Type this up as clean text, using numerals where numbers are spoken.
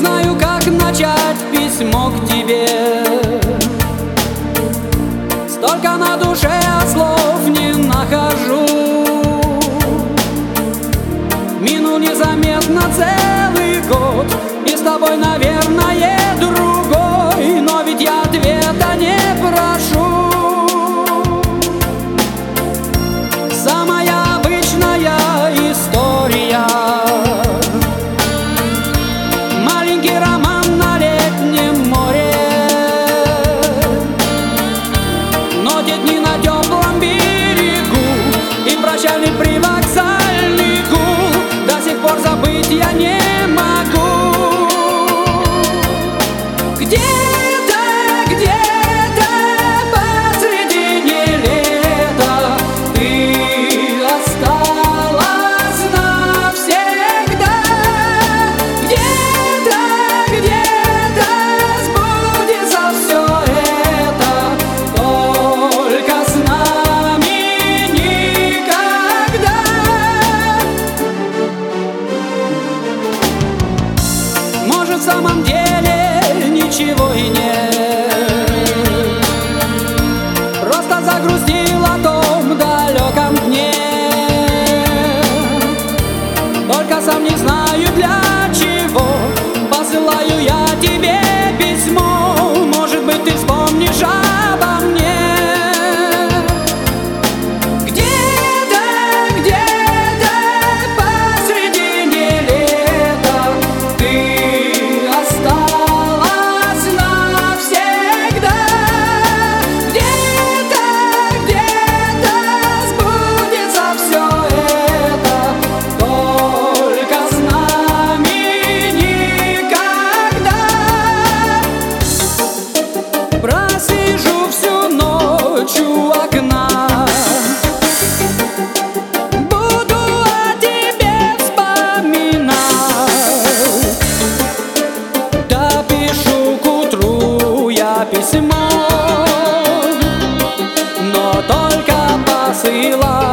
знаю, как начать письмо к тебе. Столько на душе, а слов не нахожу. Минул незаметно целый год, и с тобой, наверное, другой. Но ведь я ответа не прошу. Самая обычная история, маленький роман на летнем море. Но те дни на теплом берегу и прощальный привокзальный гул до сих пор забыть я не могу. Где-то, где-то посредине лета ты осталась навсегда. Где-то, где-то сбудется все это, только с нами никогда. Может, в самом деле ничего и нет, просто загрустил о том далеком дне. Только сам не знаю, для чего посылаю я тебе письмо. Может быть, ты вспомнишь обо мне. Где-то, где-то посредине лета ты осталась навсегда. Где-то, где-то сбудется все это, только с нами никогда. Просижу всю ночь у окна, буду о тебе вспоминать. Допишу к утру я письмо, но только посылать.